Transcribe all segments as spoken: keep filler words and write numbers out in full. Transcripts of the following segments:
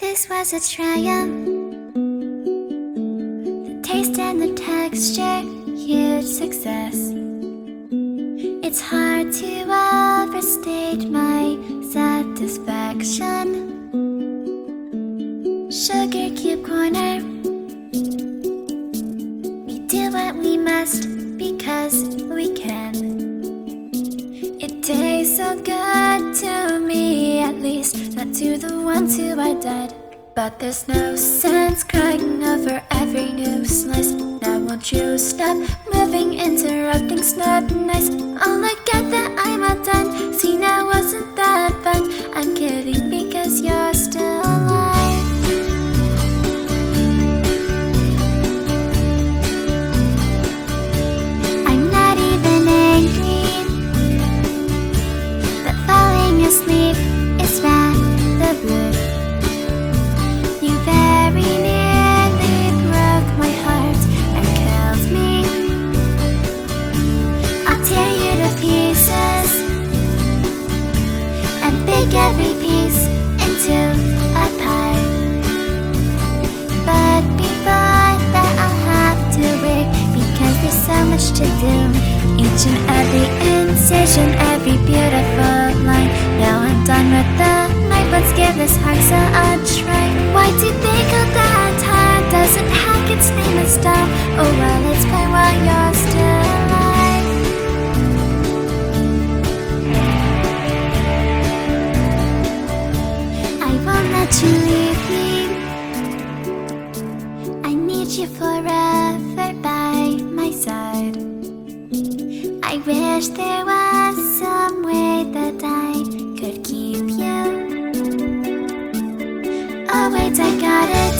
this was a triumph. The taste and the texture, huge success. It's hard to overstate my satisfaction. Sugar Cube Corner. We do what we must because we can. It tastes so good to me, at least not to the ones who are dead. But there's no sense crying over every new slice. Now won't you stop moving, interrupting's not nice. Oh, look at that, I'm all done. See, now wasn't that fun? I'm kidding because you're still alive. I'm not even angry, but falling asleep is rather rude. You very nearly broke my heart and killed me. I'll tear you to pieces and bake every piece into a pie. But before that I'll have to wait, because there's so much to do. Each and every incision, every beautiful line. Now I'm done with the night, let's give this hearse a try. Why do they call that hard? Doesn't hack its name is dumb. Oh well, let's play while you're still alive. I won't let you leave me. I need you forever by my side. I wish there was some way that I could keep you. Oh wait, I got it.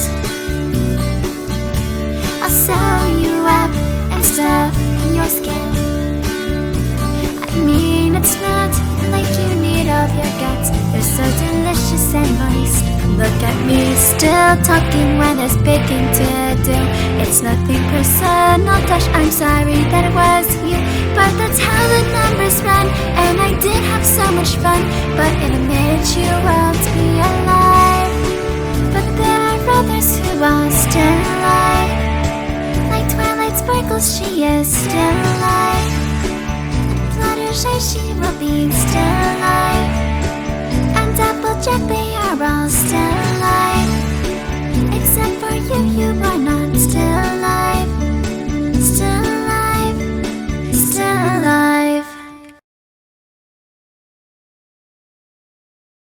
I'll sew you up and stuff your skin. I mean, it's not like you need all your guts. They're so delicious and moist. Look at me, still talking when there's baking to do. It's nothing personal, gosh, I'm sorry that it was you. But that's how the numbers run, and I did have so much fun. But in a minute you won't be alive. But there are others who are still alive. Like Twilight Sparkles, she is still alive. And Fluttershy, she will be still